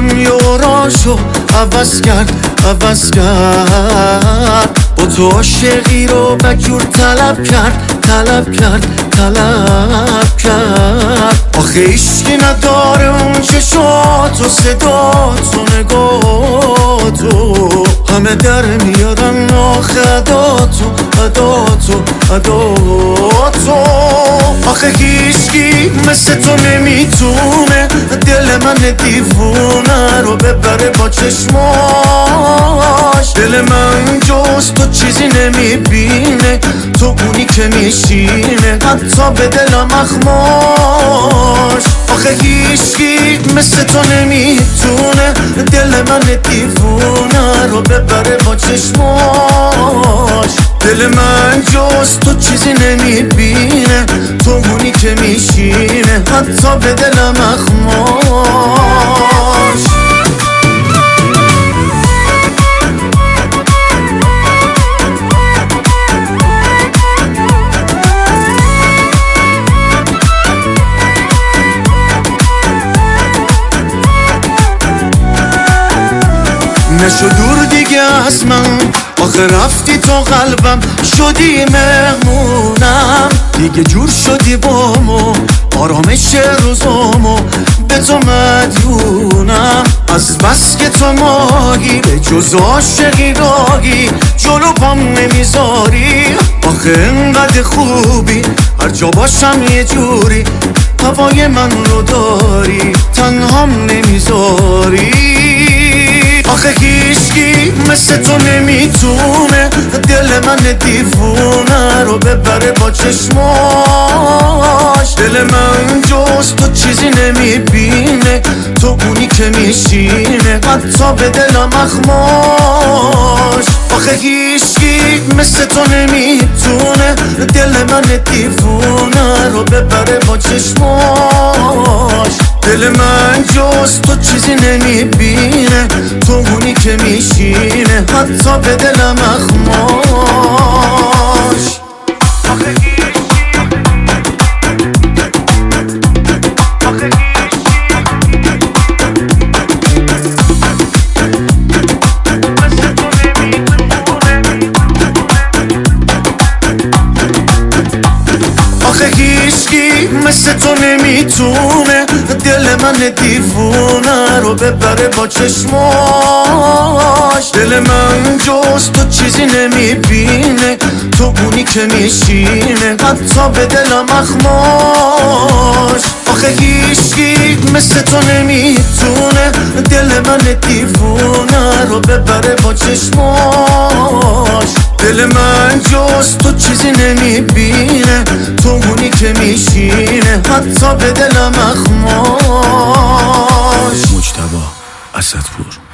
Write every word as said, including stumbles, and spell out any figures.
دلم یوراشو عوض کرد عوض کرد با تو عاشقی رو بجور طلب کرد طلب کرد طلب کرد آخه عشقی نداره اون چشات و صدات و نگاتو همه در میارن آخه عداتو عداتو عداتو آخه هیچکی مثل تو نمیتونه دل من دیوونه رو ببره با چشماش دل من جز تو چیزی نمیبینه تو اونی که میشینه حتی به دلم اخماش آخه هیچکی مثل تو نمیتونه دل من دیوونه رو ببره با چشماش دل من جز تو چیزی نمیبینه تو اونی که میشینه حتی به دلم اخماش نشو دور دیگه از من آخه رفتی تو قلبم شدی مهمونم دیگه جور شدی بامو آرامش روزامو به تو مدیونم از بس که تو ماهی به جز عاشقی راهی جلو پام نمیذاری آخه انقدر خوبی هر جا باشم یه جوری هوای من رو داری تنهام نمیذاری آخه هیچکی مثل تو نمیتونه دل من دیوونه رو ببره با چشماش دل من جز تو چیزی نمیبینه تو اونی که میشینه حتی به دلم اخماش آخه هیچکی مثل تو نمیتونه دل من دیوونه رو ببره با چشماش دل من جز تو چیزی نمیبینه تو اونی که میشینه حتی به دلم اخماش آخه هیچکی مثل تو نمیتونه دل من دیوونه رو ببره با چشماش دل من جز تو چیزی نمیبینه تو اونی که میشینه حتی به دلم اخماش آخه هیچکی مثل تو نمیتونه دل من دیوونه رو ببره با چشماش دل من جز تو چیزی نمیبینه تو اونی که میشینه حتی به دلم اخماش. مجتبی اسدپور.